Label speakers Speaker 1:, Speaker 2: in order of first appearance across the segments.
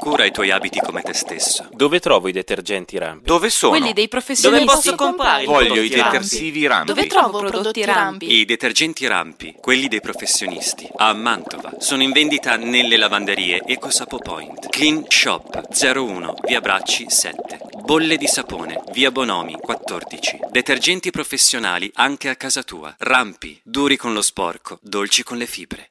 Speaker 1: cura i tuoi abiti come te stesso.
Speaker 2: Dove trovo i detergenti Rampi?
Speaker 1: Dove sono?
Speaker 3: Quelli dei professionisti.
Speaker 4: Dove posso comprare
Speaker 1: Voglio i
Speaker 4: prodotti Rampi?
Speaker 1: detersivi Rampi.
Speaker 3: Dove trovo prodotti Rampi?
Speaker 1: I detergenti Rampi, quelli dei professionisti, a Mantova. Sono in vendita nelle lavanderie EcoSapo Point. Clean Shop 01, via Bracci 7. Bolle di sapone, via Bonomi 14. Detergenti professionali anche a casa tua. Rampi, duri con lo sporco, dolci con le fibre.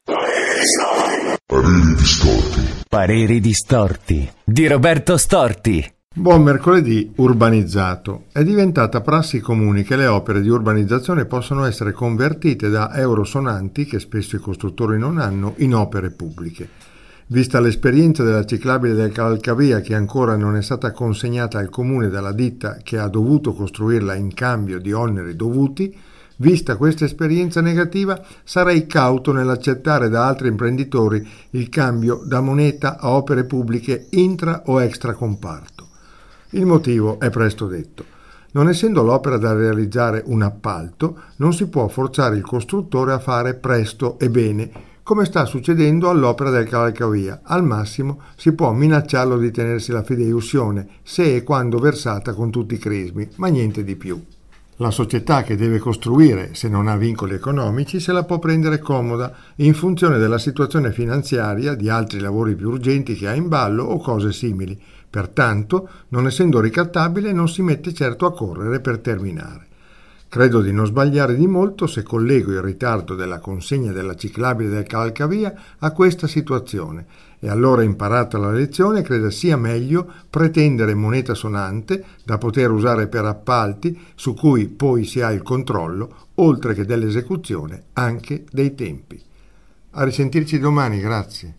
Speaker 5: Pareri distorti di Roberto Storti.
Speaker 6: Buon mercoledì urbanizzato. È diventata prassi comune che le opere di urbanizzazione possono essere convertite da euro sonanti, che spesso i costruttori non hanno, in opere pubbliche. Vista l'esperienza della ciclabile del Cavalcavia, che ancora non è stata consegnata al comune dalla ditta che ha dovuto costruirla in cambio di oneri dovuti, vista questa esperienza negativa, sarei cauto nell'accettare da altri imprenditori il cambio da moneta a opere pubbliche intra o extra comparto. Il motivo è presto detto. Non essendo l'opera da realizzare un appalto, non si può forzare il costruttore a fare presto e bene, come sta succedendo all'opera del Cavalcavia. Al massimo si può minacciarlo di tenersi la fideiussione, se e quando versata con tutti i crismi, ma niente di più. La società che deve costruire, se non ha vincoli economici, se la può prendere comoda, in funzione della situazione finanziaria, di altri lavori più urgenti che ha in ballo o cose simili. Pertanto, non essendo ricattabile, non si mette certo a correre per terminare. Credo di non sbagliare di molto se collego il ritardo della consegna della ciclabile del Cavalcavia a questa situazione, e allora, imparata la lezione, credo sia meglio pretendere moneta sonante da poter usare per appalti su cui poi si ha il controllo, oltre che dell'esecuzione, anche dei tempi. A risentirci domani, grazie.